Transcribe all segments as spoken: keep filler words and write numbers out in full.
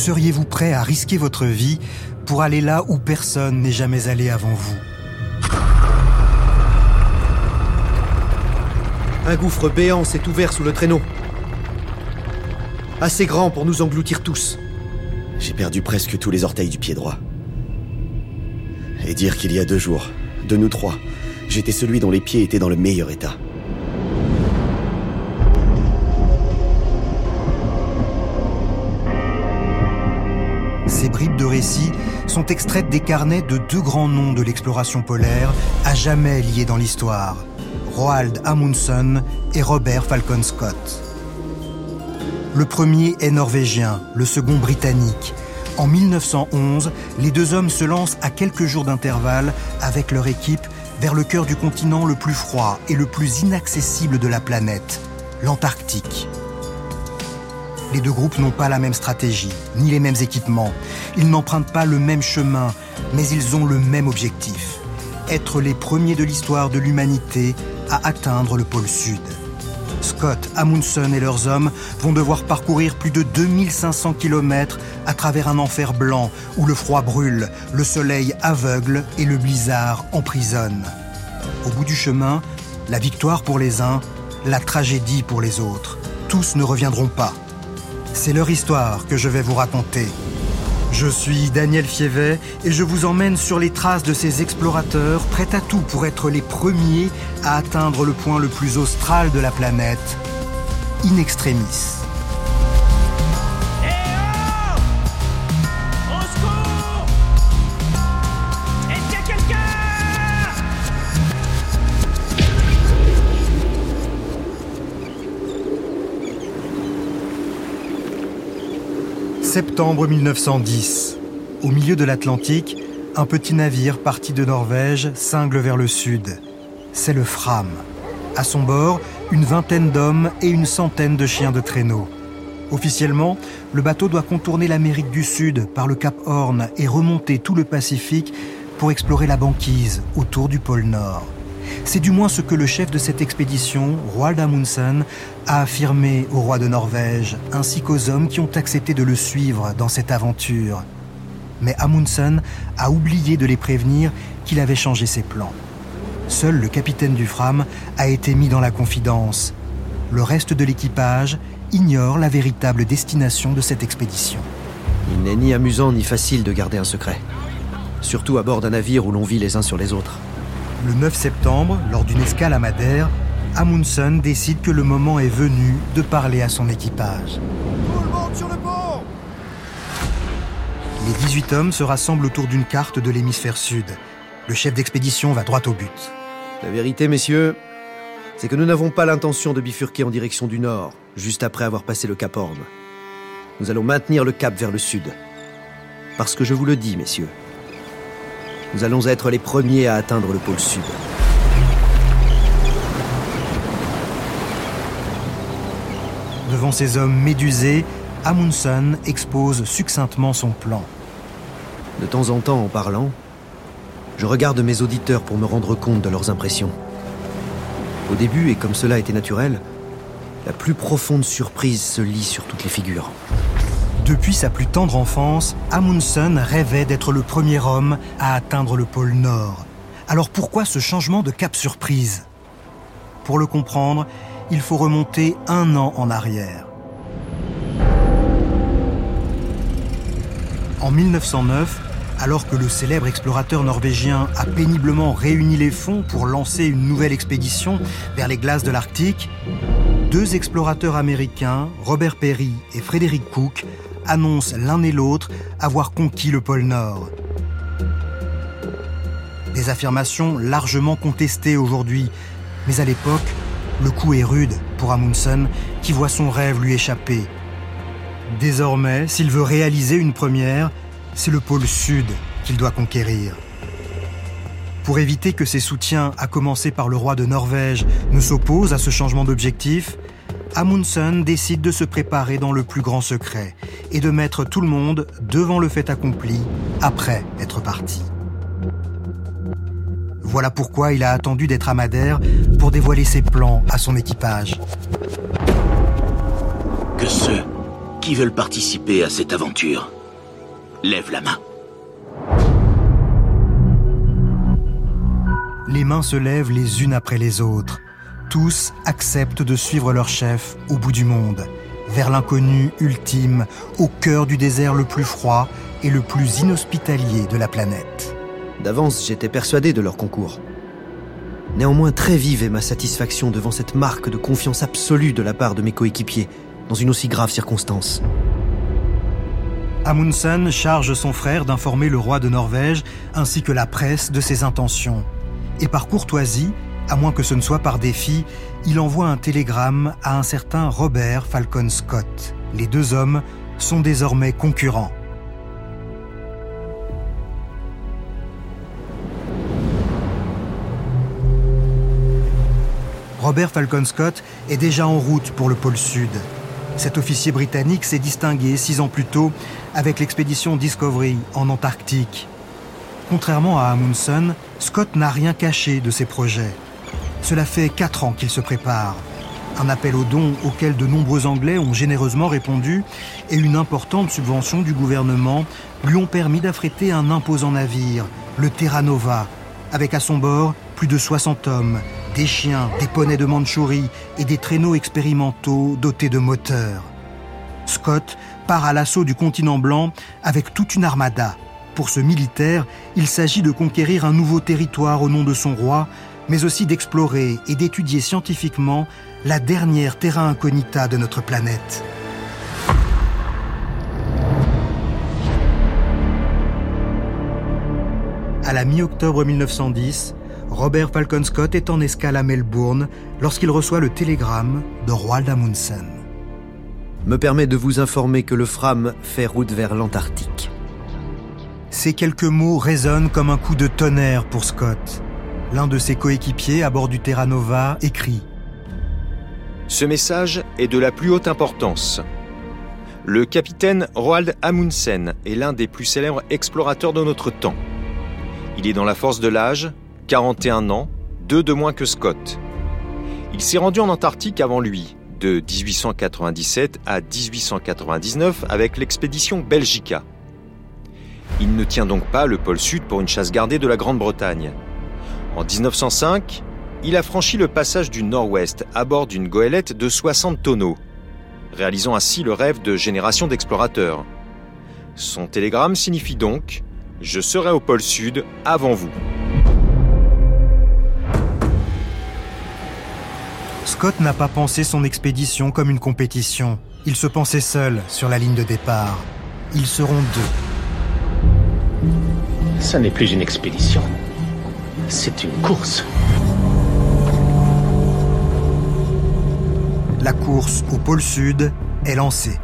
Seriez-vous prêt à risquer votre vie pour aller là où personne n'est jamais allé avant vous ? Un gouffre béant s'est ouvert sous le traîneau. Assez grand pour nous engloutir tous. J'ai perdu presque tous les orteils du pied droit. Et dire qu'il y a deux jours, de nous trois, j'étais celui dont les pieds étaient dans le meilleur état. Ces bribes de récits sont extraites des carnets de deux grands noms de l'exploration polaire, à jamais liés dans l'histoire. Roald Amundsen et Robert Falcon Scott. Le premier est norvégien, le second britannique. En mille neuf cent onze, les deux hommes se lancent à quelques jours d'intervalle avec leur équipe vers le cœur du continent le plus froid et le plus inaccessible de la planète, l'Antarctique. Les deux groupes n'ont pas la même stratégie, ni les mêmes équipements. Ils n'empruntent pas le même chemin, mais ils ont le même objectif. Être les premiers de l'histoire de l'humanité à atteindre le pôle Sud. Scott, Amundsen et leurs hommes vont devoir parcourir plus de deux mille cinq cents kilomètres à travers un enfer blanc où le froid brûle, le soleil aveugle et le blizzard emprisonne. Au bout du chemin, la victoire pour les uns, la tragédie pour les autres. Tous ne reviendront pas. C'est leur histoire que je vais vous raconter. Je suis Daniel Fievet et je vous emmène sur les traces de ces explorateurs prêts à tout pour être les premiers à atteindre le point le plus austral de la planète, in extremis. Septembre mille neuf cent dix. Au milieu de l'Atlantique, un petit navire parti de Norvège cingle vers le sud. C'est le Fram. À son bord, une vingtaine d'hommes et une centaine de chiens de traîneau. Officiellement, le bateau doit contourner l'Amérique du Sud par le Cap Horn et remonter tout le Pacifique pour explorer la banquise autour du pôle Nord. C'est du moins ce que le chef de cette expédition, Roald Amundsen, a affirmé au roi de Norvège, ainsi qu'aux hommes qui ont accepté de le suivre dans cette aventure. Mais Amundsen a oublié de les prévenir qu'il avait changé ses plans. Seul le capitaine du Fram a été mis dans la confidence. Le reste de l'équipage ignore la véritable destination de cette expédition. Il n'est ni amusant ni facile de garder un secret. Surtout à bord d'un navire où l'on vit les uns sur les autres. Le neuf septembre, lors d'une escale à Madère, Amundsen décide que le moment est venu de parler à son équipage. Tout le monde sur le pont ! Les dix-huit hommes se rassemblent autour d'une carte de l'hémisphère sud. Le chef d'expédition va droit au but. La vérité, messieurs, c'est que nous n'avons pas l'intention de bifurquer en direction du nord, juste après avoir passé le Cap Horn. Nous allons maintenir le cap vers le sud. Parce que je vous le dis, messieurs, nous allons être les premiers à atteindre le pôle sud. Devant ces hommes médusés, Amundsen expose succinctement son plan. De temps en temps, en parlant, je regarde mes auditeurs pour me rendre compte de leurs impressions. Au début, et comme cela était naturel, la plus profonde surprise se lit sur toutes les figures. Depuis sa plus tendre enfance, Amundsen rêvait d'être le premier homme à atteindre le pôle Nord. Alors pourquoi ce changement de cap surprise ? Pour le comprendre, il faut remonter un an en arrière. En mille neuf cent neuf, alors que le célèbre explorateur norvégien a péniblement réuni les fonds pour lancer une nouvelle expédition vers les glaces de l'Arctique, deux explorateurs américains, Robert Peary et Frederick Cook, annoncent l'un et l'autre avoir conquis le pôle Nord. Des affirmations largement contestées aujourd'hui, mais à l'époque, le coup est rude pour Amundsen qui voit son rêve lui échapper. Désormais, s'il veut réaliser une première, c'est le pôle Sud qu'il doit conquérir. Pour éviter que ses soutiens, à commencer par le roi de Norvège, ne s'opposent à ce changement d'objectif, Amundsen décide de se préparer dans le plus grand secret et de mettre tout le monde devant le fait accompli après être parti. Voilà pourquoi il a attendu d'être à Madère pour dévoiler ses plans à son équipage. Que ceux qui veulent participer à cette aventure lève la main. Les mains se lèvent les unes après les autres. Tous acceptent de suivre leur chef au bout du monde, vers l'inconnu ultime, au cœur du désert le plus froid et le plus inhospitalier de la planète. D'avance, j'étais persuadé de leur concours. Néanmoins, très vive est ma satisfaction devant cette marque de confiance absolue de la part de mes coéquipiers, dans une aussi grave circonstance. Amundsen charge son frère d'informer le roi de Norvège ainsi que la presse de ses intentions. Et par courtoisie, à moins que ce ne soit par défi, il envoie un télégramme à un certain Robert Falcon Scott. Les deux hommes sont désormais concurrents. Robert Falcon Scott est déjà en route pour le pôle Sud. Cet officier britannique s'est distingué six ans plus tôt avec l'expédition Discovery en Antarctique. Contrairement à Amundsen, Scott n'a rien caché de ses projets. Cela fait quatre ans qu'il se prépare. Un appel aux dons auquel de nombreux Anglais ont généreusement répondu et une importante subvention du gouvernement lui ont permis d'affréter un imposant navire, le Terra Nova, avec à son bord plus de soixante hommes, des chiens, des poneys de Mandchourie et des traîneaux expérimentaux dotés de moteurs. Scott part à l'assaut du continent blanc avec toute une armada. Pour ce militaire, il s'agit de conquérir un nouveau territoire au nom de son roi, mais aussi d'explorer et d'étudier scientifiquement la dernière terra incognita de notre planète. À la mi-octobre mille neuf cent dix, Robert Falcon Scott est en escale à Melbourne lorsqu'il reçoit le télégramme de Roald Amundsen. Me permet de vous informer que le Fram fait route vers l'Antarctique. Ces quelques mots résonnent comme un coup de tonnerre pour Scott. L'un de ses coéquipiers à bord du Terra Nova écrit « Ce message est de la plus haute importance. Le capitaine Roald Amundsen est l'un des plus célèbres explorateurs de notre temps. Il est dans la force de l'âge, quarante et un ans, deux de moins que Scott. Il s'est rendu en Antarctique avant lui, de dix-huit cent quatre-vingt-dix-sept à dix-huit cent quatre-vingt-dix-neuf avec l'expédition Belgica. Il ne tient donc pas le pôle Sud pour une chasse gardée de la Grande-Bretagne. En dix-neuf cent cinq, il a franchi le passage du Nord-Ouest à bord d'une goélette de soixante tonneaux, réalisant ainsi le rêve de générations d'explorateurs. Son télégramme signifie donc « Je serai au pôle Sud avant vous ». Scott n'a pas pensé son expédition comme une compétition. Il se pensait seul sur la ligne de départ. Ils seront deux. Ça n'est plus une expédition. C'est une course. La course au pôle Sud est lancée.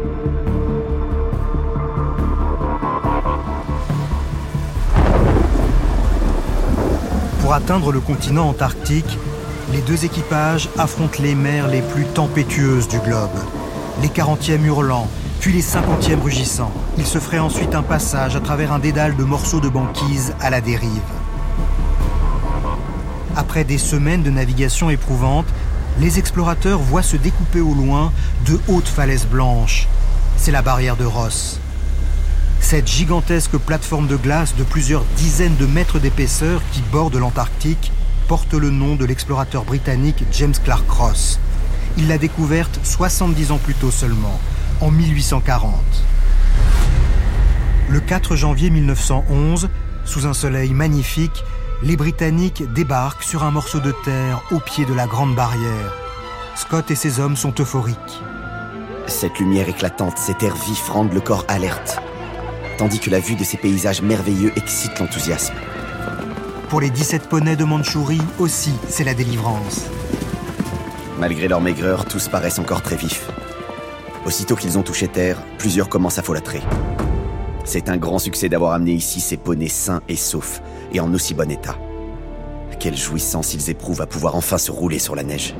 Pour atteindre le continent antarctique, les deux équipages affrontent les mers les plus tempétueuses du globe. Les quarantièmes hurlants, puis les cinquantièmes rugissants. Ils se feraient ensuite un passage à travers un dédale de morceaux de banquise à la dérive. Après des semaines de navigation éprouvante, les explorateurs voient se découper au loin de hautes falaises blanches. C'est la barrière de Ross. Cette gigantesque plateforme de glace de plusieurs dizaines de mètres d'épaisseur qui borde l'Antarctique porte le nom de l'explorateur britannique James Clark Ross. Il l'a découverte soixante-dix ans plus tôt seulement, en mille huit cent quarante. Le quatre janvier mille neuf cent onze, sous un soleil magnifique, les Britanniques débarquent sur un morceau de terre au pied de la Grande Barrière. Scott et ses hommes sont euphoriques. Cette lumière éclatante, cet air vif rendent le corps alerte, tandis que la vue de ces paysages merveilleux excite l'enthousiasme. Pour les dix-sept poneys de Mandchourie aussi, c'est la délivrance. Malgré leur maigreur, tous paraissent encore très vifs. Aussitôt qu'ils ont touché terre, plusieurs commencent à folâtrer. C'est un grand succès d'avoir amené ici ces poneys sains et saufs, et en aussi bon état. Quelle jouissance ils éprouvent à pouvoir enfin se rouler sur la neige.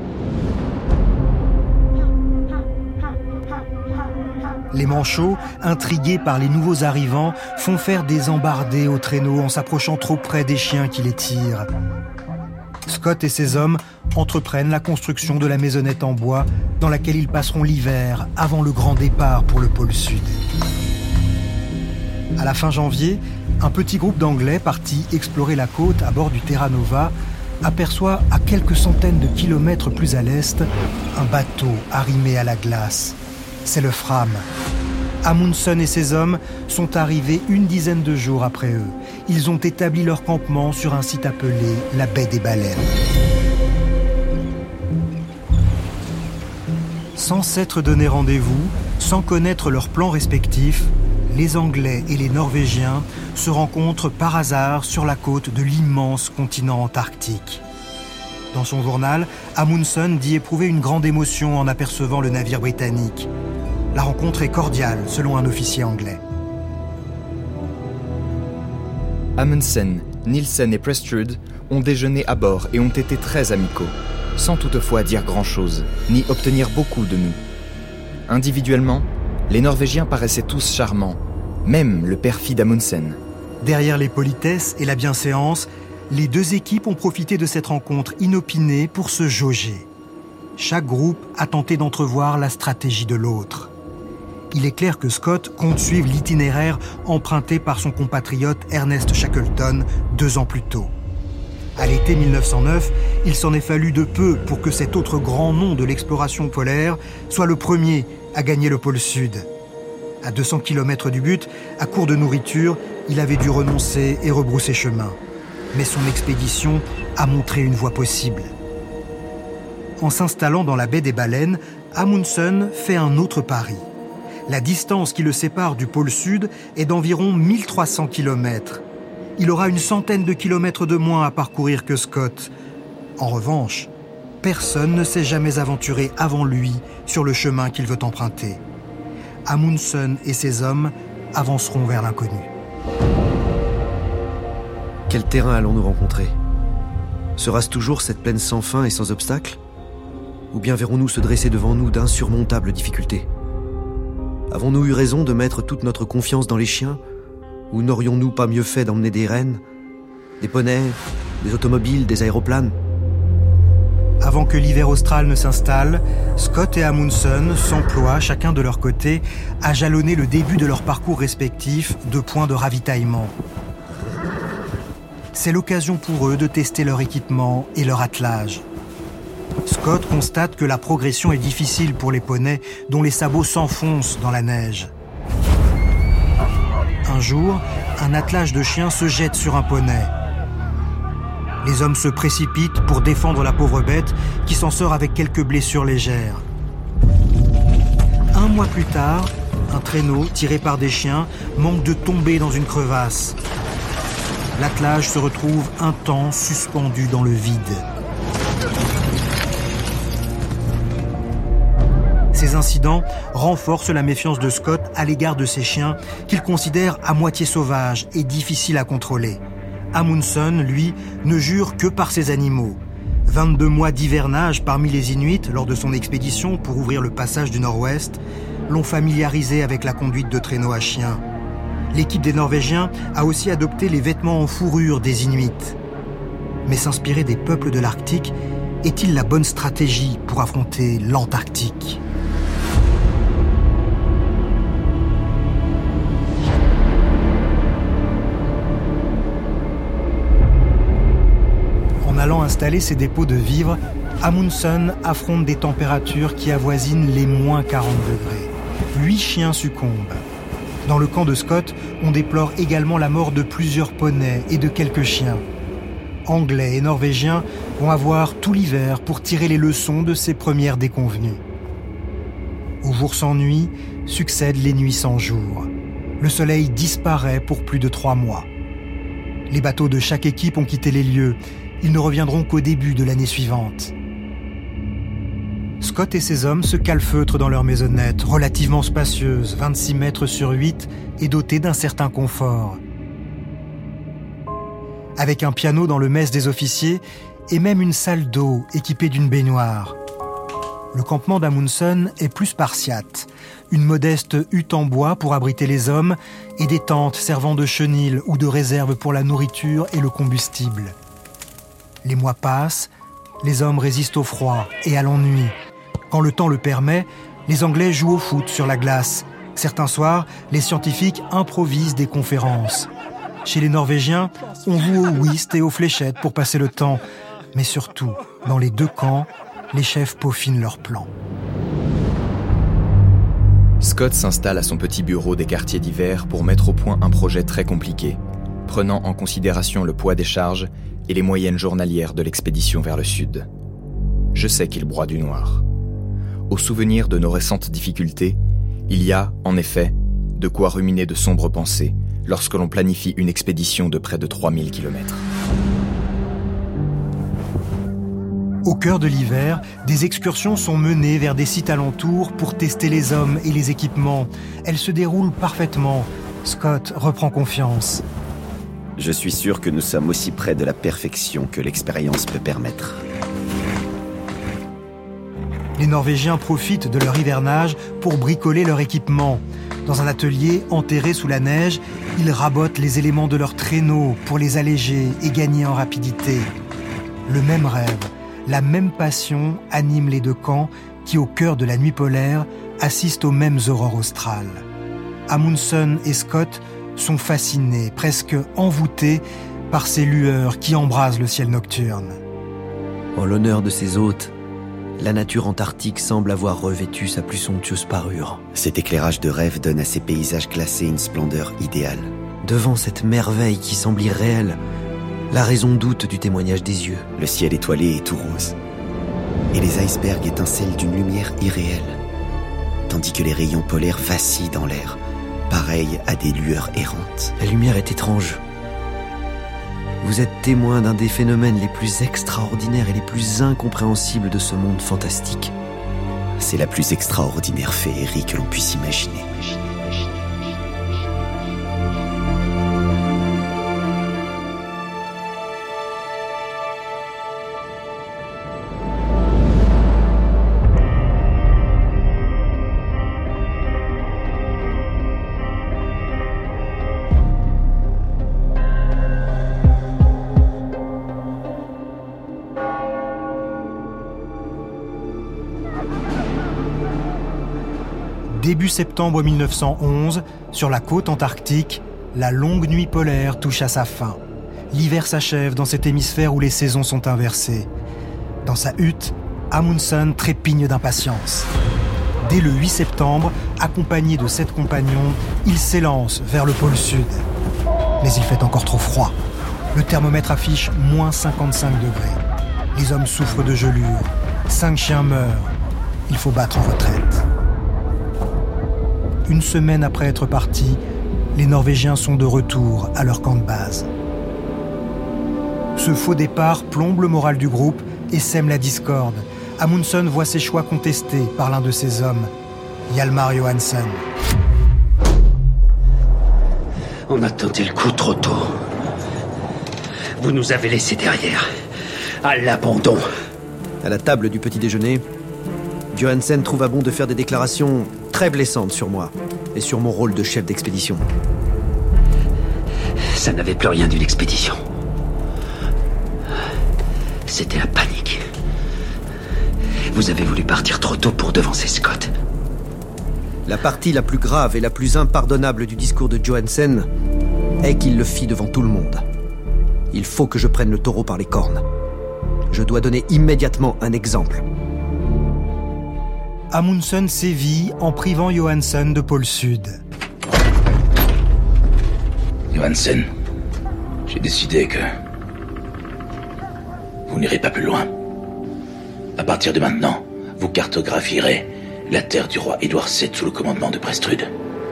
Les manchots, intrigués par les nouveaux arrivants, font faire des embardées aux traîneaux en s'approchant trop près des chiens qui les tirent. Scott et ses hommes entreprennent la construction de la maisonnette en bois dans laquelle ils passeront l'hiver avant le grand départ pour le pôle Sud. À la fin janvier, un petit groupe d'Anglais parti explorer la côte à bord du Terra Nova aperçoit à quelques centaines de kilomètres plus à l'est un bateau arrimé à la glace. C'est le Fram. Amundsen et ses hommes sont arrivés une dizaine de jours après eux. Ils ont établi leur campement sur un site appelé la baie des Baleines. Sans s'être donné rendez-vous, sans connaître leurs plans respectifs, les Anglais et les Norvégiens se rencontrent par hasard sur la côte de l'immense continent antarctique. Dans son journal, Amundsen dit éprouver une grande émotion en apercevant le navire britannique. La rencontre est cordiale, selon un officier anglais. Amundsen, Nielsen et Prestrud ont déjeuné à bord et ont été très amicaux, sans toutefois dire grand-chose, ni obtenir beaucoup de nous. Individuellement, les Norvégiens paraissaient tous charmants, même le perfide Amundsen. Derrière les politesses et la bienséance, les deux équipes ont profité de cette rencontre inopinée pour se jauger. Chaque groupe a tenté d'entrevoir la stratégie de l'autre. Il est clair que Scott compte suivre l'itinéraire emprunté par son compatriote Ernest Shackleton deux ans plus tôt. À l'été mille neuf cent neuf, il s'en est fallu de peu pour que cet autre grand nom de l'exploration polaire soit le premier à gagner le pôle Sud. À deux cents kilomètres du but, à court de nourriture, il avait dû renoncer et rebrousser chemin. Mais son expédition a montré une voie possible. En s'installant dans la baie des Baleines, Amundsen fait un autre pari. La distance qui le sépare du pôle Sud est d'environ mille trois cents kilomètres. Il aura une centaine de kilomètres de moins à parcourir que Scott. En revanche, personne ne s'est jamais aventuré avant lui sur le chemin qu'il veut emprunter. Amundsen et ses hommes avanceront vers l'inconnu. Quel terrain allons-nous rencontrer ? Sera-ce toujours cette plaine sans fin et sans obstacle ? Ou bien verrons-nous se dresser devant nous d'insurmontables difficultés ? Avons-nous eu raison de mettre toute notre confiance dans les chiens ? Ou n'aurions-nous pas mieux fait d'emmener des rennes, des poneys, des automobiles, des aéroplanes ? Avant que l'hiver austral ne s'installe, Scott et Amundsen s'emploient, chacun de leur côté, à jalonner le début de leur parcours respectif de points de ravitaillement. C'est l'occasion pour eux de tester leur équipement et leur attelage. Scott constate que la progression est difficile pour les poneys dont les sabots s'enfoncent dans la neige. Un jour, un attelage de chiens se jette sur un poney. Les hommes se précipitent pour défendre la pauvre bête qui s'en sort avec quelques blessures légères. Un mois plus tard, un traîneau tiré par des chiens manque de tomber dans une crevasse. L'attelage se retrouve un temps suspendu dans le vide. Ces incidents renforcent la méfiance de Scott à l'égard de ces chiens qu'il considère à moitié sauvages et difficiles à contrôler. Amundsen, lui, ne jure que par ces animaux. vingt-deux mois d'hivernage parmi les Inuits lors de son expédition pour ouvrir le passage du Nord-Ouest l'ont familiarisé avec la conduite de traîneaux à chiens. L'équipe des Norvégiens a aussi adopté les vêtements en fourrure des Inuits. Mais s'inspirer des peuples de l'Arctique est-il la bonne stratégie pour affronter l'Antarctique ? En allant installer ses dépôts de vivres, Amundsen affronte des températures qui avoisinent les moins quarante degrés. Huit chiens succombent. Dans le camp de Scott, on déplore également la mort de plusieurs poneys et de quelques chiens. Anglais et Norvégiens vont avoir tout l'hiver pour tirer les leçons de ces premières déconvenues. Aux jours sans nuit succèdent les nuits sans jour. Le soleil disparaît pour plus de trois mois. Les bateaux de chaque équipe ont quitté les lieux. Ils ne reviendront qu'au début de l'année suivante. Scott et ses hommes se calfeutrent dans leur maisonnette, relativement spacieuse, vingt-six mètres sur huit, et dotée d'un certain confort. Avec un piano dans le mess des officiers, et même une salle d'eau équipée d'une baignoire. Le campement d'Amundsen est plus spartiate. Une modeste hutte en bois pour abriter les hommes, et des tentes servant de chenil ou de réserve pour la nourriture et le combustible. Les mois passent, les hommes résistent au froid et à l'ennui. Quand le temps le permet, les Anglais jouent au foot sur la glace Certains soirs, les scientifiques improvisent des conférences. Chez les Norvégiens, on joue au whist et aux fléchettes pour passer le temps. Mais surtout, dans les deux camps, les chefs peaufinent leurs plans. Scott s'installe à son petit bureau des quartiers d'hiver pour mettre au point un projet très compliqué, prenant en considération le poids des charges et les moyennes journalières de l'expédition vers le sud. Je sais qu'il broie du noir. Au souvenir de nos récentes difficultés, il y a, en effet, de quoi ruminer de sombres pensées lorsque l'on planifie une expédition de près de trois mille kilomètres. Au cœur de l'hiver, des excursions sont menées vers des sites alentours pour tester les hommes et les équipements. Elles se déroulent parfaitement. Scott reprend confiance. Je suis sûr que nous sommes aussi près de la perfection que l'expérience peut permettre. Les Norvégiens profitent de leur hivernage pour bricoler leur équipement. Dans un atelier enterré sous la neige, ils rabotent les éléments de leurs traîneaux pour les alléger et gagner en rapidité. Le même rêve, la même passion anime les deux camps qui, au cœur de la nuit polaire, assistent aux mêmes aurores australes. Amundsen et Scott sont fascinés, presque envoûtés par ces lueurs qui embrasent le ciel nocturne. En l'honneur de ses hôtes, la nature antarctique semble avoir revêtu sa plus somptueuse parure. Cet éclairage de rêve donne à ces paysages glacés une splendeur idéale. Devant cette merveille qui semble irréelle, la raison doute du témoignage des yeux. Le ciel étoilé est tout rose. Et les icebergs étincellent d'une lumière irréelle. Tandis que les rayons polaires vacillent dans l'air, pareils à des lueurs errantes. La lumière est étrange. Vous êtes témoin d'un des phénomènes les plus extraordinaires et les plus incompréhensibles de ce monde fantastique. C'est la plus extraordinaire féerie que l'on puisse imaginer. Début septembre mille neuf cent onze, sur la côte antarctique, la longue nuit polaire touche à sa fin. L'hiver s'achève dans cet hémisphère où les saisons sont inversées. Dans sa hutte, Amundsen trépigne d'impatience. Dès le huit septembre, accompagné de sept compagnons, il s'élance vers le pôle sud. Mais il fait encore trop froid. Le thermomètre affiche moins cinquante-cinq degrés. Les hommes souffrent de gelure. Cinq chiens meurent. Il faut battre en retraite. Une semaine après être partis, les Norvégiens sont de retour à leur camp de base. Ce faux départ plombe le moral du groupe et sème la discorde. Amundsen voit ses choix contestés par l'un de ses hommes, Hjalmar Johansen. On a tenté le coup trop tôt. Vous nous avez laissés derrière, à l'abandon. À la table du petit déjeuner, Johansen trouva bon de faire des déclarations très blessantes sur moi et sur mon rôle de chef d'expédition. Ça n'avait plus rien d'une expédition. C'était la panique. Vous avez voulu partir trop tôt pour devancer Scott. La partie la plus grave et la plus impardonnable du discours de Johansen est qu'il le fit devant tout le monde. Il faut que je prenne le taureau par les cornes. Je dois donner immédiatement un exemple. Amundsen sévit en privant Johansen de pôle sud. Johansen, j'ai décidé que vous n'irez pas plus loin. À partir de maintenant, vous cartographierez la terre du roi Édouard sept sous le commandement de Prestrud.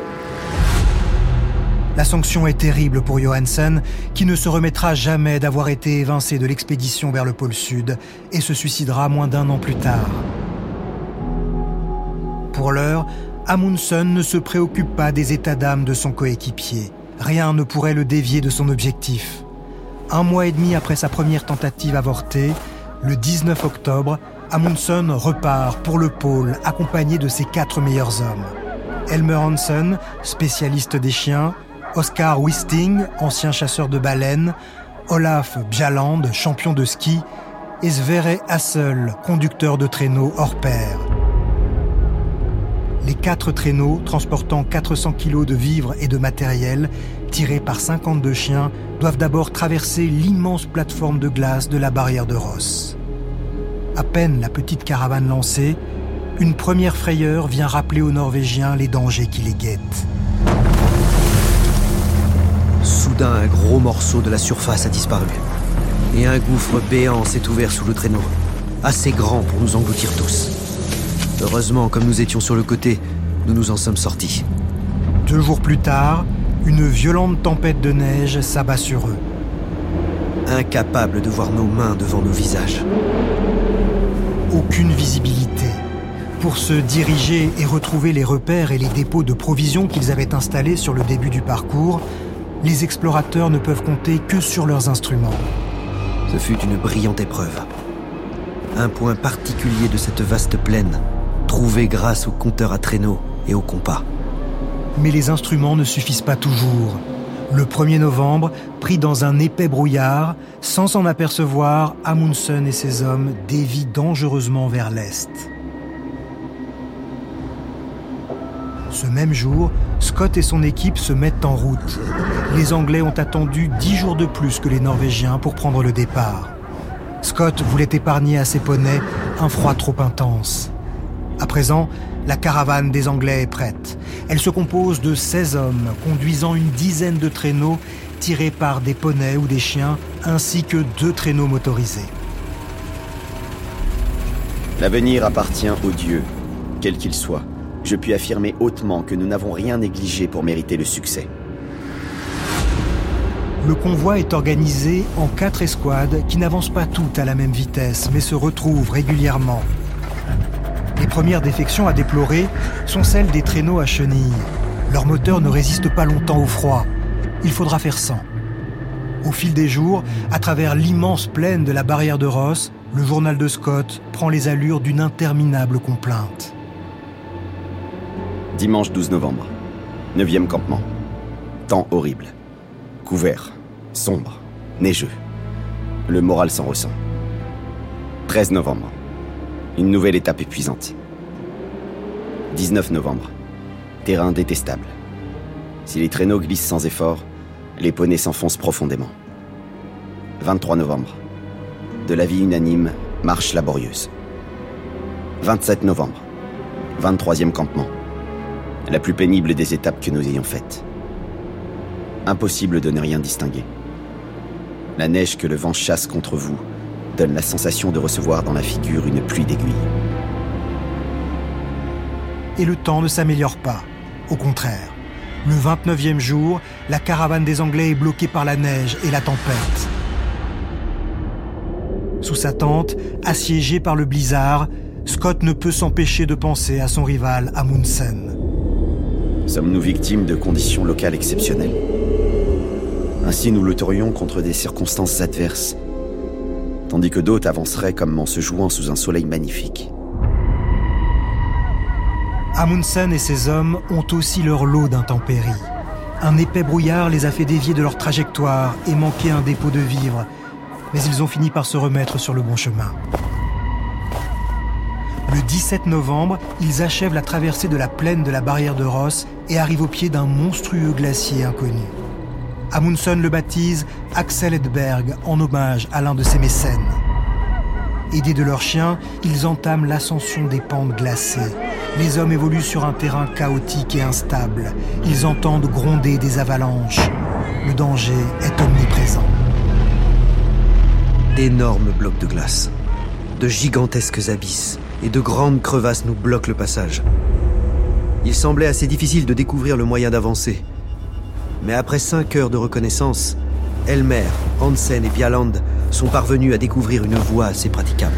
La sanction est terrible pour Johansen, qui ne se remettra jamais d'avoir été évincé de l'expédition vers le pôle sud et se suicidera moins d'un an plus tard. Pour l'heure, Amundsen ne se préoccupe pas des états d'âme de son coéquipier. Rien ne pourrait le dévier de son objectif. Un mois et demi après sa première tentative avortée, le dix-neuf octobre, Amundsen repart pour le pôle accompagné de ses quatre meilleurs hommes. Elmer Hansen, spécialiste des chiens, Oscar Wisting, ancien chasseur de baleines, Olaf Bjaland, champion de ski, et Sverre Hassel, conducteur de traîneau hors pair. Les quatre traîneaux, transportant quatre cents kilos de vivres et de matériel, tirés par cinquante-deux chiens, doivent d'abord traverser l'immense plateforme de glace de la barrière de Ross. À peine la petite caravane lancée, une première frayeur vient rappeler aux Norvégiens les dangers qui les guettent. Soudain, un gros morceau de la surface a disparu. Et un gouffre béant s'est ouvert sous le traîneau, assez grand pour nous engloutir tous. Heureusement, comme nous étions sur le côté, nous nous en sommes sortis. Deux jours plus tard, une violente tempête de neige s'abat sur eux. Incapables de voir nos mains devant nos visages. Aucune visibilité. Pour se diriger et retrouver les repères et les dépôts de provisions qu'ils avaient installés sur le début du parcours, les explorateurs ne peuvent compter que sur leurs instruments. Ce fut une brillante épreuve. Un point particulier de cette vaste plaine, trouvé grâce au compteur à traîneau et au compas. Mais les instruments ne suffisent pas toujours. Le premier novembre, pris dans un épais brouillard, sans s'en apercevoir, Amundsen et ses hommes dévient dangereusement vers l'est. Ce même jour, Scott et son équipe se mettent en route. Les Anglais ont attendu dix jours de plus que les Norvégiens pour prendre le départ. Scott voulait épargner à ses poneys un froid trop intense. À présent, la caravane des Anglais est prête. Elle se compose de seize hommes, conduisant une dizaine de traîneaux tirés par des poneys ou des chiens, ainsi que deux traîneaux motorisés. L'avenir appartient aux dieux, quel qu'il soit. Je puis affirmer hautement que nous n'avons rien négligé pour mériter le succès. Le convoi est organisé en quatre escouades qui n'avancent pas toutes à la même vitesse, mais se retrouvent régulièrement. Les premières défections à déplorer sont celles des traîneaux à chenilles. Leurs moteurs ne résistent pas longtemps au froid. Il faudra faire sans. Au fil des jours, à travers l'immense plaine de la barrière de Ross, le journal de Scott prend les allures d'une interminable complainte. Dimanche douze novembre. Neuvième campement. Temps horrible. Couvert, sombre, neigeux. Le moral s'en ressent. treize novembre. Une nouvelle étape épuisante. dix-neuf novembre. Terrain détestable. Si les traîneaux glissent sans effort, les poneys s'enfoncent profondément. vingt-trois novembre. De la vie unanime, marche laborieuse. vingt-sept novembre. vingt-troisième campement. La plus pénible des étapes que nous ayons faites. Impossible de ne rien distinguer. La neige que le vent chasse contre vous donne la sensation de recevoir dans la figure une pluie d'aiguilles. Et le temps ne s'améliore pas. Au contraire. Le vingt-neuvième jour, la caravane des Anglais est bloquée par la neige et la tempête. Sous sa tente, assiégé par le blizzard, Scott ne peut s'empêcher de penser à son rival Amundsen. Sommes-nous victimes de conditions locales exceptionnelles ? Ainsi nous lutterions contre des circonstances adverses, tandis que d'autres avanceraient comme en se jouant sous un soleil magnifique. Amundsen et ses hommes ont aussi leur lot d'intempéries. Un épais brouillard les a fait dévier de leur trajectoire et manquer un dépôt de vivres, mais ils ont fini par se remettre sur le bon chemin. Le dix-sept novembre, ils achèvent la traversée de la plaine de la barrière de Ross et arrivent au pied d'un monstrueux glacier inconnu. Amundsen le baptise Axel Edberg en hommage à l'un de ses mécènes. Aidés de leurs chiens, ils entament l'ascension des pentes glacées. Les hommes évoluent sur un terrain chaotique et instable. Ils entendent gronder des avalanches. Le danger est omniprésent. D'énormes blocs de glace, de gigantesques abysses et de grandes crevasses nous bloquent le passage. Il semblait assez difficile de découvrir le moyen d'avancer. Mais après cinq heures de reconnaissance, Elmer, Hansen et Bjalland sont parvenus à découvrir une voie assez praticable.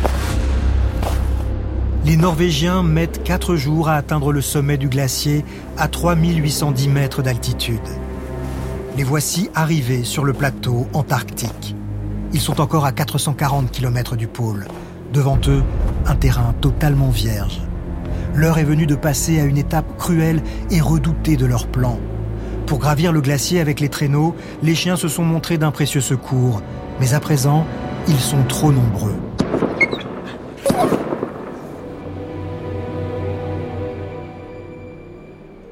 Les Norvégiens mettent quatre jours à atteindre le sommet du glacier à trois mille huit cent dix mètres d'altitude. Les voici arrivés sur le plateau antarctique. Ils sont encore à quatre cent quarante kilomètres du pôle. Devant eux, un terrain totalement vierge. L'heure est venue de passer à une étape cruelle et redoutée de leur plan. Pour gravir le glacier avec les traîneaux, les chiens se sont montrés d'un précieux secours. Mais à présent, ils sont trop nombreux.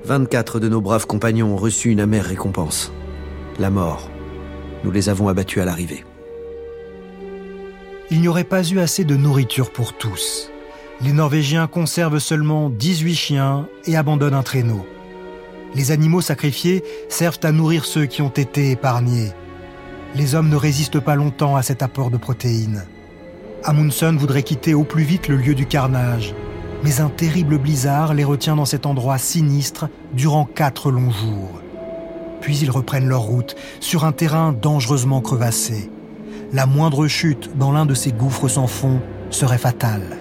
vingt-quatre de nos braves compagnons ont reçu une amère récompense. La mort. Nous les avons abattus à l'arrivée. Il n'y aurait pas eu assez de nourriture pour tous. Les Norvégiens conservent seulement dix-huit chiens et abandonnent un traîneau. Les animaux sacrifiés servent à nourrir ceux qui ont été épargnés. Les hommes ne résistent pas longtemps à cet apport de protéines. Amundsen voudrait quitter au plus vite le lieu du carnage, mais un terrible blizzard les retient dans cet endroit sinistre durant quatre longs jours. Puis ils reprennent leur route sur un terrain dangereusement crevassé. La moindre chute dans l'un de ces gouffres sans fond serait fatale.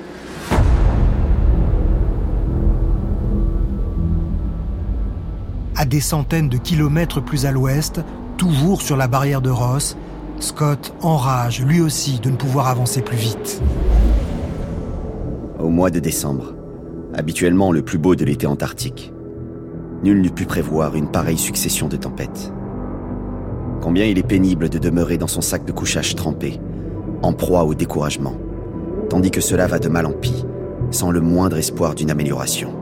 À des centaines de kilomètres plus à l'ouest, toujours sur la barrière de Ross, Scott enrage lui aussi de ne pouvoir avancer plus vite. Au mois de décembre, habituellement le plus beau de l'été antarctique, nul n'eût pu prévoir une pareille succession de tempêtes. Combien il est pénible de demeurer dans son sac de couchage trempé, en proie au découragement, tandis que cela va de mal en pis, sans le moindre espoir d'une amélioration.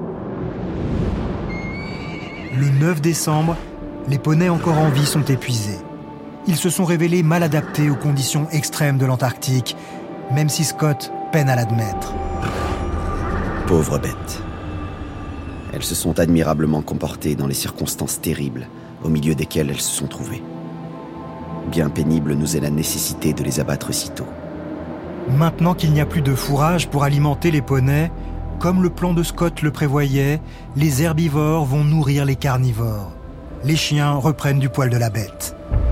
Le neuf décembre, les poneys encore en vie sont épuisés. Ils se sont révélés mal adaptés aux conditions extrêmes de l'Antarctique, même si Scott peine à l'admettre. Pauvres bêtes. Elles se sont admirablement comportées dans les circonstances terribles au milieu desquelles elles se sont trouvées. Bien pénible nous est la nécessité de les abattre sitôt. Maintenant qu'il n'y a plus de fourrage pour alimenter les poneys, comme le plan de Scott le prévoyait, les herbivores vont nourrir les carnivores. Les chiens reprennent du poil de la bête.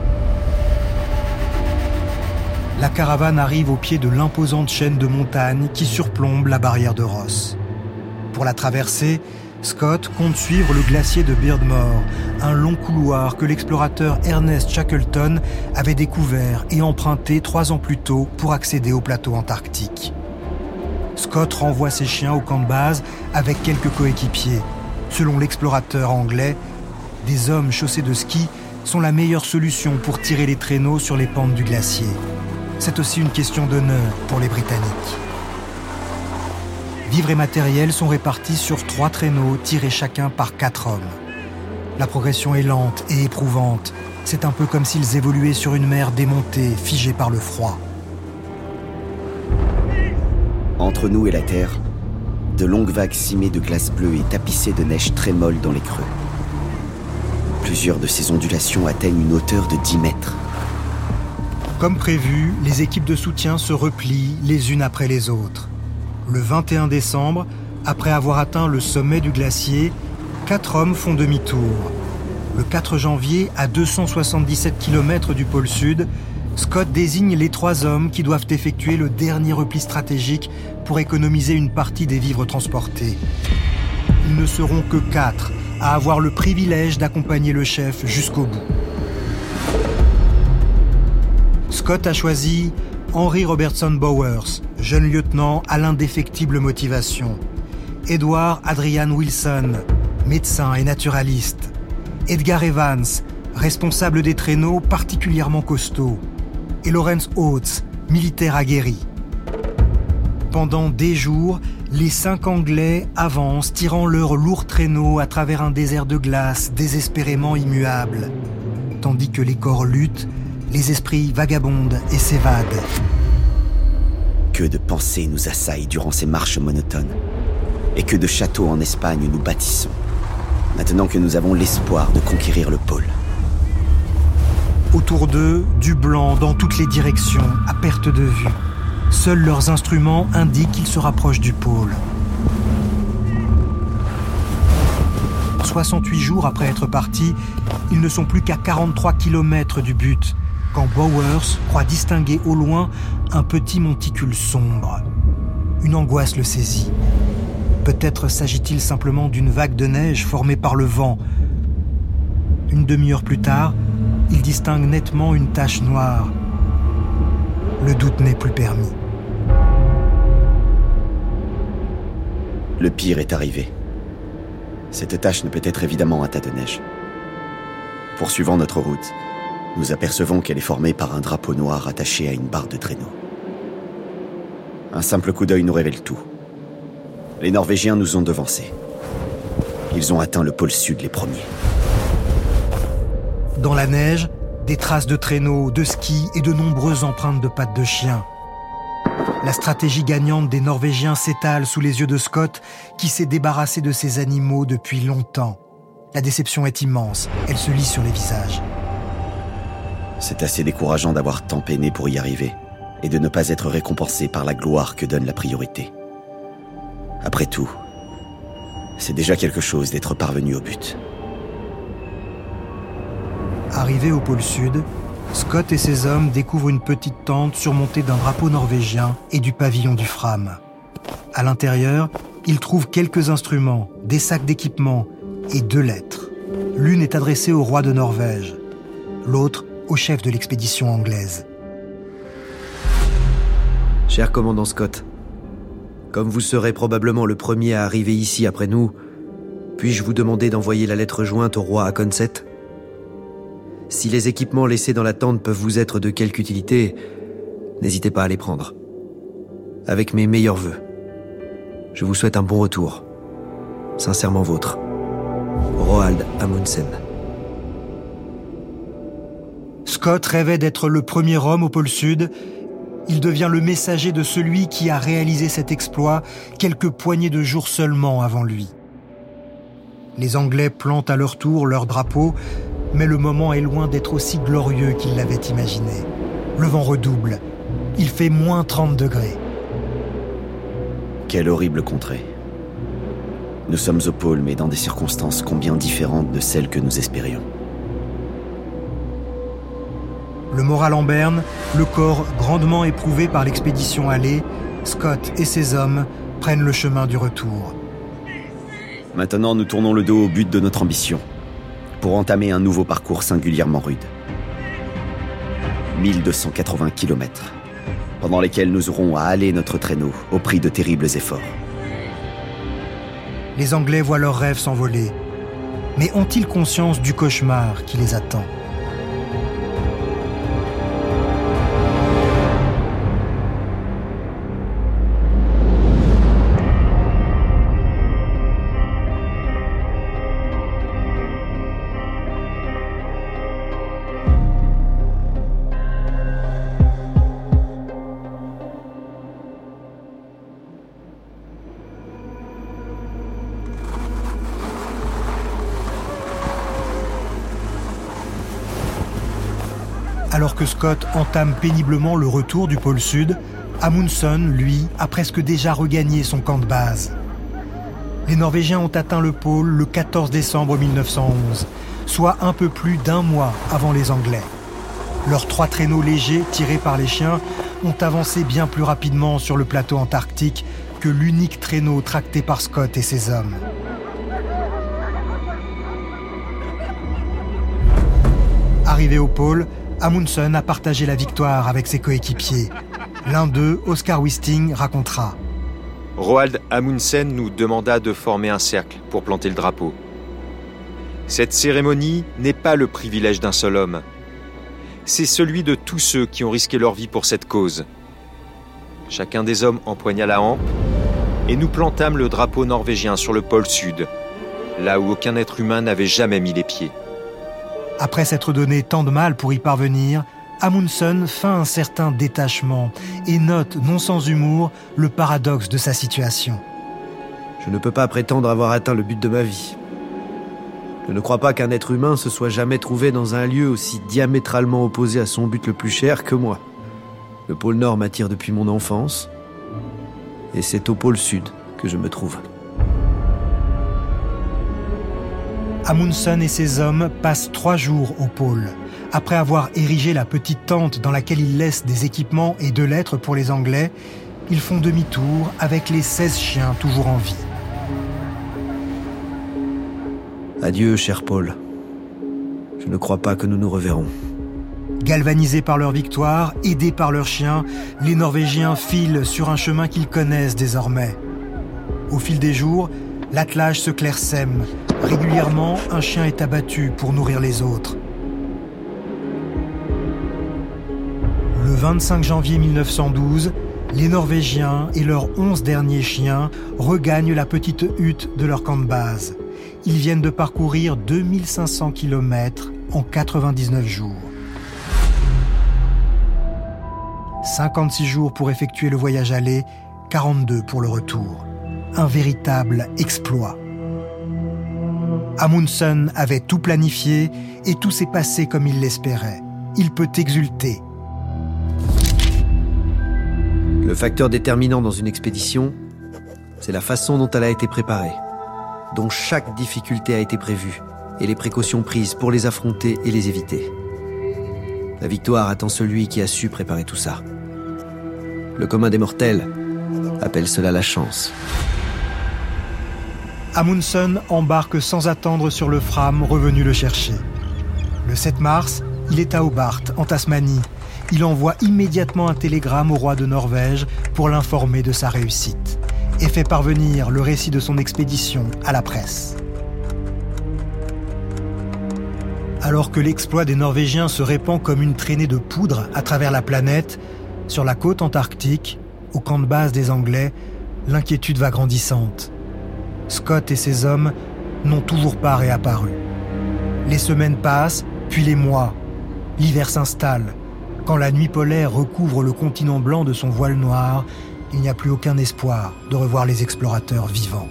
La caravane arrive au pied de l'imposante chaîne de montagnes qui surplombe la barrière de Ross. Pour la traverser, Scott compte suivre le glacier de Beardmore, un long couloir que l'explorateur Ernest Shackleton avait découvert et emprunté trois ans plus tôt pour accéder au plateau antarctique. Scott renvoie ses chiens au camp de base avec quelques coéquipiers. Selon l'explorateur anglais, des hommes chaussés de ski sont la meilleure solution pour tirer les traîneaux sur les pentes du glacier. C'est aussi une question d'honneur pour les Britanniques. Vivres et matériel sont répartis sur trois traîneaux tirés chacun par quatre hommes. La progression est lente et éprouvante. C'est un peu comme s'ils évoluaient sur une mer démontée, figée par le froid. Entre nous et la terre, de longues vagues cimées de glace bleue et tapissées de neige très molle dans les creux. Plusieurs de ces ondulations atteignent une hauteur de dix mètres. Comme prévu, les équipes de soutien se replient les unes après les autres. Le vingt et un décembre, après avoir atteint le sommet du glacier, quatre hommes font demi-tour. Le quatre janvier, à deux cent soixante-dix-sept kilomètres du pôle sud, Scott désigne les trois hommes qui doivent effectuer le dernier repli stratégique pour économiser une partie des vivres transportés. Ils ne seront que quatre à avoir le privilège d'accompagner le chef jusqu'au bout. Scott a choisi Henry Robertson Bowers, jeune lieutenant à l'indéfectible motivation. Edward Adrian Wilson, médecin et naturaliste. Edgar Evans, responsable des traîneaux particulièrement costauds. Et Lawrence Oates, militaire aguerri. Pendant des jours, les cinq Anglais avancent, tirant leurs lourds traîneaux à travers un désert de glace désespérément immuable. Tandis que les corps luttent, les esprits vagabondent et s'évadent. Que de pensées nous assaillent durant ces marches monotones. Et que de châteaux en Espagne nous bâtissons, maintenant que nous avons l'espoir de conquérir le pôle. Autour d'eux, du blanc dans toutes les directions, à perte de vue. Seuls leurs instruments indiquent qu'ils se rapprochent du pôle. soixante-huit jours après être partis, ils ne sont plus qu'à quarante-trois kilomètres du but, quand Bowers croit distinguer au loin un petit monticule sombre. Une angoisse le saisit. Peut-être s'agit-il simplement d'une vague de neige formée par le vent. Une demi-heure plus tard, il distingue nettement une tache noire. Le doute n'est plus permis. Le pire est arrivé. Cette tache ne peut être évidemment un tas de neige. Poursuivant notre route, nous apercevons qu'elle est formée par un drapeau noir attaché à une barre de traîneau. Un simple coup d'œil nous révèle tout. Les Norvégiens nous ont devancés. Ils ont atteint le pôle sud les premiers. Dans la neige, des traces de traîneaux, de skis et de nombreuses empreintes de pattes de chien. La stratégie gagnante des Norvégiens s'étale sous les yeux de Scott, qui s'est débarrassé de ces animaux depuis longtemps. La déception est immense, elle se lit sur les visages. C'est assez décourageant d'avoir tant peiné pour y arriver, et de ne pas être récompensé par la gloire que donne la priorité. Après tout, c'est déjà quelque chose d'être parvenu au but. Arrivés au pôle sud, Scott et ses hommes découvrent une petite tente surmontée d'un drapeau norvégien et du pavillon du Fram. À l'intérieur, ils trouvent quelques instruments, des sacs d'équipement et deux lettres. L'une est adressée au roi de Norvège, l'autre au chef de l'expédition anglaise. Cher commandant Scott, comme vous serez probablement le premier à arriver ici après nous, puis-je vous demander d'envoyer la lettre jointe au roi Hakonset ? Si les équipements laissés dans la tente peuvent vous être de quelque utilité, n'hésitez pas à les prendre. Avec mes meilleurs vœux, je vous souhaite un bon retour. Sincèrement vôtre, Roald Amundsen. Scott rêvait d'être le premier homme au pôle Sud. Il devient le messager de celui qui a réalisé cet exploit quelques poignées de jours seulement avant lui. Les Anglais plantent à leur tour leur drapeau, mais le moment est loin d'être aussi glorieux qu'ils l'avaient imaginé. Le vent redouble. Il fait moins trente degrés. Quelle horrible contrée. Nous sommes au pôle, mais dans des circonstances combien différentes de celles que nous espérions. Le moral en berne, le corps grandement éprouvé par l'expédition allée, Scott et ses hommes prennent le chemin du retour. Maintenant, nous tournons le dos au but de notre ambition, pour entamer un nouveau parcours singulièrement rude. mille deux cent quatre-vingts kilomètres, pendant lesquels nous aurons à haler notre traîneau au prix de terribles efforts. Les Anglais voient leurs rêves s'envoler, mais ont-ils conscience du cauchemar qui les attend ? Alors que Scott entame péniblement le retour du pôle Sud, Amundsen, lui, a presque déjà regagné son camp de base. Les Norvégiens ont atteint le pôle le quatorze décembre mille neuf cent onze, soit un peu plus d'un mois avant les Anglais. Leurs trois traîneaux légers, tirés par les chiens, ont avancé bien plus rapidement sur le plateau antarctique que l'unique traîneau tracté par Scott et ses hommes. Arrivé au pôle, Amundsen a partagé la victoire avec ses coéquipiers. L'un d'eux, Oscar Wisting, racontera. Roald Amundsen nous demanda de former un cercle pour planter le drapeau. Cette cérémonie n'est pas le privilège d'un seul homme. C'est celui de tous ceux qui ont risqué leur vie pour cette cause. Chacun des hommes empoigna la hampe et nous plantâmes le drapeau norvégien sur le pôle Sud, là où aucun être humain n'avait jamais mis les pieds. Après s'être donné tant de mal pour y parvenir, Amundsen feint un certain détachement et note, non sans humour, le paradoxe de sa situation. Je ne peux pas prétendre avoir atteint le but de ma vie. Je ne crois pas qu'un être humain se soit jamais trouvé dans un lieu aussi diamétralement opposé à son but le plus cher que moi. Le pôle Nord m'attire depuis mon enfance, et c'est au pôle Sud que je me trouve. Amundsen et ses hommes passent trois jours au pôle. Après avoir érigé la petite tente dans laquelle ils laissent des équipements et deux lettres pour les Anglais, ils font demi-tour avec les seize chiens toujours en vie. Adieu, cher Paul. Je ne crois pas que nous nous reverrons. Galvanisés par leur victoire, aidés par leurs chiens, les Norvégiens filent sur un chemin qu'ils connaissent désormais. Au fil des jours, l'attelage se clairsème. Régulièrement, un chien est abattu pour nourrir les autres. Le vingt-cinq janvier mille neuf cent douze, Les Norvégiens et leurs onze derniers chiens regagnent la petite hutte de leur camp de base. Ils viennent de parcourir deux mille cinq cents kilomètres en quatre-vingt-dix-neuf jours. cinquante-six jours pour effectuer le voyage aller, quarante-deux pour le retour. Un véritable exploit. Amundsen avait tout planifié et tout s'est passé comme il l'espérait. Il peut exulter. Le facteur déterminant dans une expédition, c'est la façon dont elle a été préparée, dont chaque difficulté a été prévue et les précautions prises pour les affronter et les éviter. La victoire attend celui qui a su préparer tout ça. Le commun des mortels appelle cela la chance. Amundsen embarque sans attendre sur le Fram revenu le chercher. Le sept mars, il est à Hobart, en Tasmanie. Il envoie immédiatement un télégramme au roi de Norvège pour l'informer de sa réussite et fait parvenir le récit de son expédition à la presse. Alors que l'exploit des Norvégiens se répand comme une traînée de poudre à travers la planète, sur la côte antarctique, au camp de base des Anglais, l'inquiétude va grandissante. Scott et ses hommes n'ont toujours pas réapparu. Les semaines passent, puis les mois. L'hiver s'installe. Quand la nuit polaire recouvre le continent blanc de son voile noir, il n'y a plus aucun espoir de revoir les explorateurs vivants.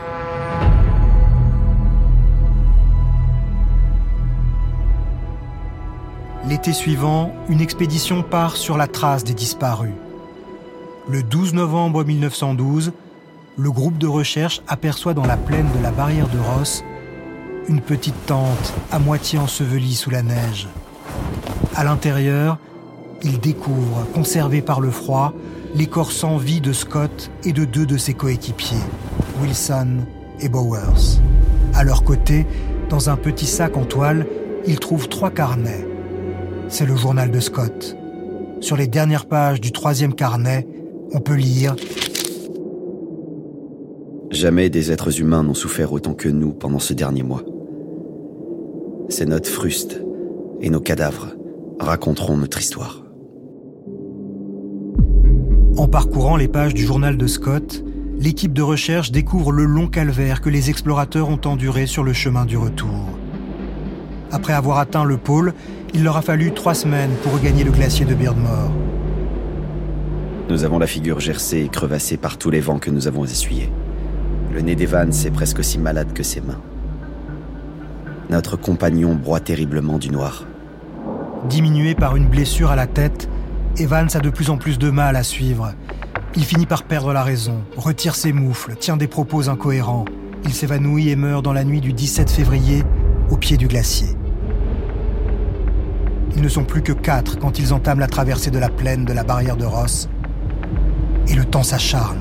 L'été suivant, une expédition part sur la trace des disparus. Le douze novembre mille neuf cent douze, le groupe de recherche aperçoit dans la plaine de la barrière de Ross une petite tente à moitié ensevelie sous la neige. À l'intérieur, ils découvrent, conservés par le froid, les corps sans vie de Scott et de deux de ses coéquipiers, Wilson et Bowers. À leur côté, dans un petit sac en toile, ils trouvent trois carnets. C'est le journal de Scott. Sur les dernières pages du troisième carnet, on peut lire « Jamais des êtres humains n'ont souffert autant que nous pendant ce dernier mois. Ces notes frustes et nos cadavres raconteront notre histoire. » En parcourant les pages du journal de Scott, l'équipe de recherche découvre le long calvaire que les explorateurs ont enduré sur le chemin du retour. Après avoir atteint le pôle, il leur a fallu trois semaines pour regagner le glacier de Beardmore. Nous avons la figure gercée et crevassée par tous les vents que nous avons essuyés. Le nez d'Evans est presque aussi malade que ses mains. Notre compagnon broie terriblement du noir. Diminué par une blessure à la tête, Evans a de plus en plus de mal à suivre. Il finit par perdre la raison, retire ses moufles, tient des propos incohérents. Il s'évanouit et meurt dans la nuit du dix-sept février, au pied du glacier. Ils ne sont plus que quatre quand ils entament la traversée de la plaine de la barrière de Ross. Et le temps s'acharne.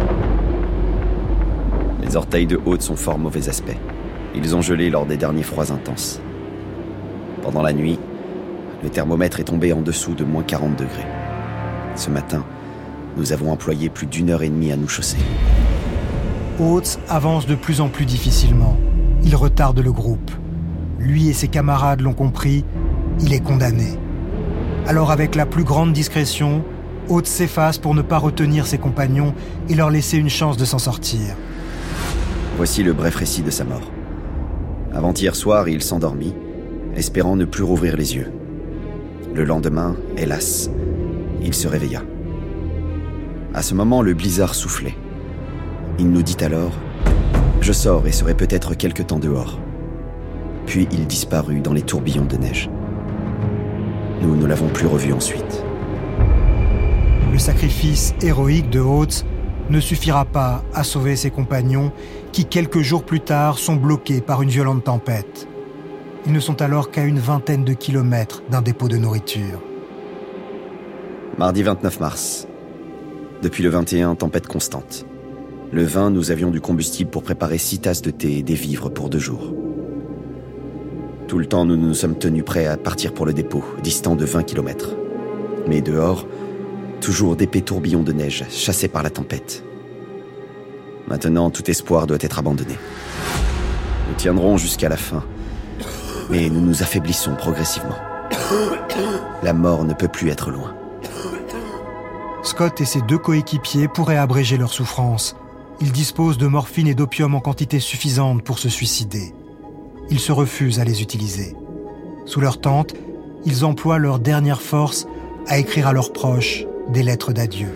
Les orteils de Haute sont fort mauvais aspect. Ils ont gelé lors des derniers froids intenses. Pendant la nuit, le thermomètre est tombé en dessous de moins quarante degrés. Ce matin, nous avons employé plus d'une heure et demie à nous chausser. Oates avance de plus en plus difficilement. Il retarde le groupe. Lui et ses camarades l'ont compris, il est condamné. Alors avec la plus grande discrétion, Oates s'efface pour ne pas retenir ses compagnons et leur laisser une chance de s'en sortir. Voici le bref récit de sa mort. Avant-hier soir, il s'endormit, espérant ne plus rouvrir les yeux. Le lendemain, hélas, il se réveilla. À ce moment, le blizzard soufflait. Il nous dit alors « Je sors et serai peut-être quelque temps dehors. » Puis il disparut dans les tourbillons de neige. Nous ne l'avons plus revu ensuite. Le sacrifice héroïque de Oates ne suffira pas à sauver ses compagnons qui, quelques jours plus tard, sont bloqués par une violente tempête. Ils ne sont alors qu'à une vingtaine de kilomètres d'un dépôt de nourriture. Mardi vingt-neuf mars. Depuis le vingt et un, tempête constante. Le vingt, nous avions du combustible pour préparer six tasses de thé et des vivres pour deux jours. Tout le temps, nous nous sommes tenus prêts à partir pour le dépôt, distant de vingt kilomètres. Mais dehors, toujours d'épais tourbillons de neige, chassés par la tempête. Maintenant, tout espoir doit être abandonné. Nous tiendrons jusqu'à la fin, mais nous nous affaiblissons progressivement. La mort ne peut plus être loin. Scott et ses deux coéquipiers pourraient abréger leur souffrance. Ils disposent de morphine et d'opium en quantité suffisante pour se suicider. Ils se refusent à les utiliser. Sous leur tente, ils emploient leur dernière force à écrire à leurs proches des lettres d'adieu.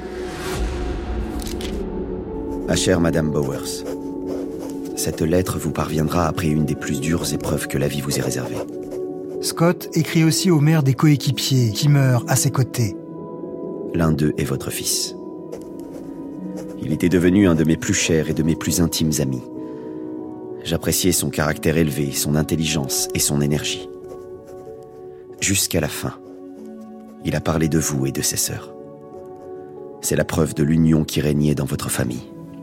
Ma chère Madame Bowers, cette lettre vous parviendra après une des plus dures épreuves que la vie vous ait réservées. Scott écrit aussi aux mères des coéquipiers qui meurent à ses côtés. L'un d'eux est votre fils. Il était devenu un de mes plus chers et de mes plus intimes amis. J'appréciais son caractère élevé, son intelligence et son énergie. Jusqu'à la fin, il a parlé de vous et de ses sœurs. C'est la preuve de l'union qui régnait dans votre famille.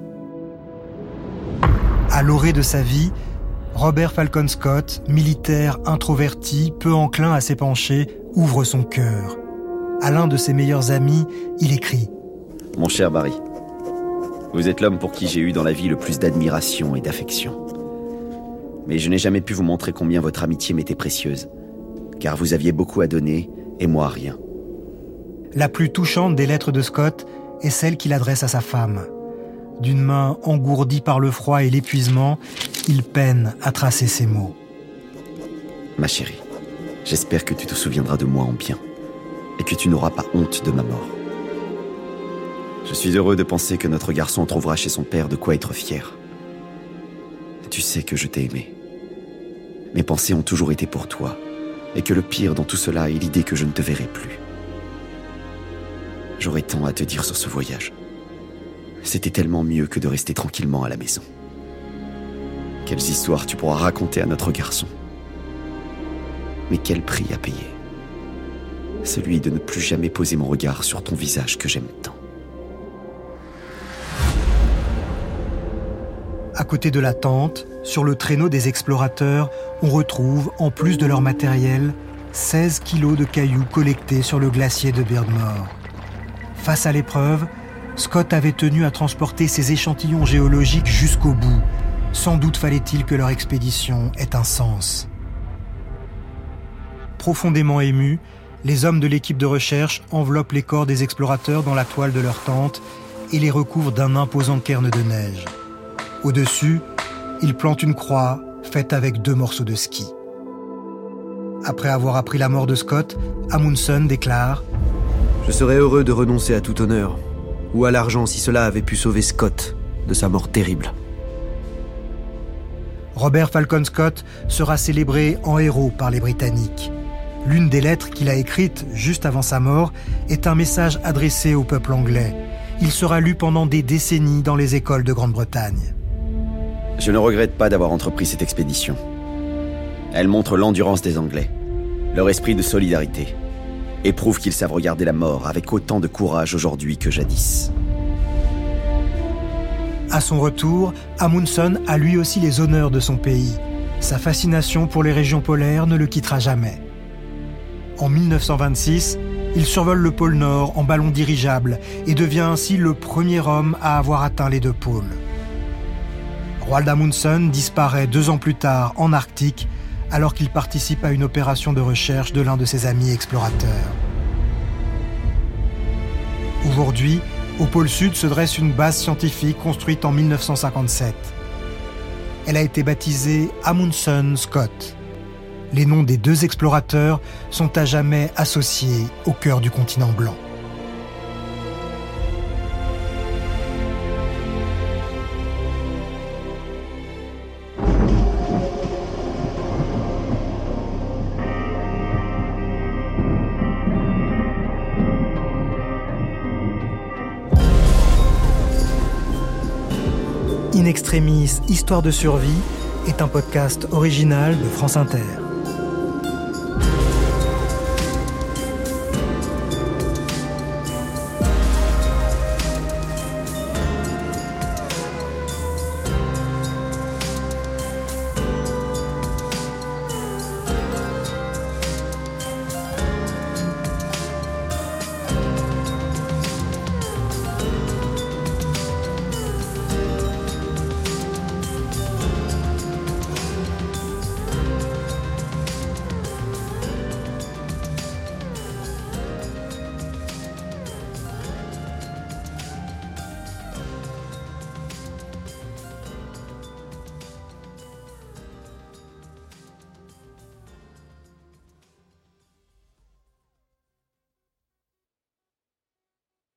À l'orée de sa vie, Robert Falcon Scott, militaire introverti, peu enclin à s'épancher, ouvre son cœur. À l'un de ses meilleurs amis, il écrit « Mon cher Barry, vous êtes l'homme pour qui j'ai eu dans la vie le plus d'admiration et d'affection. Mais je n'ai jamais pu vous montrer combien votre amitié m'était précieuse, car vous aviez beaucoup à donner et moi rien. » La plus touchante des lettres de Scott est celle qu'il adresse à sa femme. D'une main engourdie par le froid et l'épuisement, il peine à tracer ces mots. « Ma chérie, j'espère que tu te souviendras de moi en bien et que tu n'auras pas honte de ma mort. Je suis heureux de penser que notre garçon trouvera chez son père de quoi être fier. Tu sais que je t'ai aimé. Mes pensées ont toujours été pour toi, et que le pire dans tout cela est l'idée que je ne te verrai plus. J'aurais tant à te dire sur ce voyage. C'était tellement mieux que de rester tranquillement à la maison. Quelles histoires tu pourras raconter à notre garçon. Mais quel prix à payer. Celui de ne plus jamais poser mon regard sur ton visage que j'aime tant. » À côté de la tente, sur le traîneau des explorateurs, on retrouve, en plus de leur matériel, seize kilos de cailloux collectés sur le glacier de Beardmore. Face à l'épreuve, Scott avait tenu à transporter ces échantillons géologiques jusqu'au bout. Sans doute fallait-il que leur expédition ait un sens. Profondément émus, les hommes de l'équipe de recherche enveloppent les corps des explorateurs dans la toile de leur tente et les recouvrent d'un imposant cairn de neige. Au-dessus, ils plantent une croix faite avec deux morceaux de ski. Après avoir appris la mort de Scott, Amundsen déclare « Je serais heureux de renoncer à tout honneur, ou à l'argent si cela avait pu sauver Scott de sa mort terrible. » Robert Falcon Scott sera célébré en héros par les Britanniques. L'une des lettres qu'il a écrites juste avant sa mort est un message adressé au peuple anglais. Il sera lu pendant des décennies dans les écoles de Grande-Bretagne. Je ne regrette pas d'avoir entrepris cette expédition. Elle montre l'endurance des Anglais, leur esprit de solidarité, et prouve qu'ils savent regarder la mort avec autant de courage aujourd'hui que jadis. À son retour, Amundsen a lui aussi les honneurs de son pays. Sa fascination pour les régions polaires ne le quittera jamais. En mille neuf cent vingt-six, il survole le pôle Nord en ballon dirigeable et devient ainsi le premier homme à avoir atteint les deux pôles. Roald Amundsen disparaît deux ans plus tard en Arctique alors qu'il participe à une opération de recherche de l'un de ses amis explorateurs. Aujourd'hui, au pôle Sud se dresse une base scientifique construite en mille neuf cent cinquante-sept. Elle a été baptisée Amundsen Scott. Les noms des deux explorateurs sont à jamais associés au cœur du continent blanc. In Extremis, Histoire de survie est un podcast original de France Inter.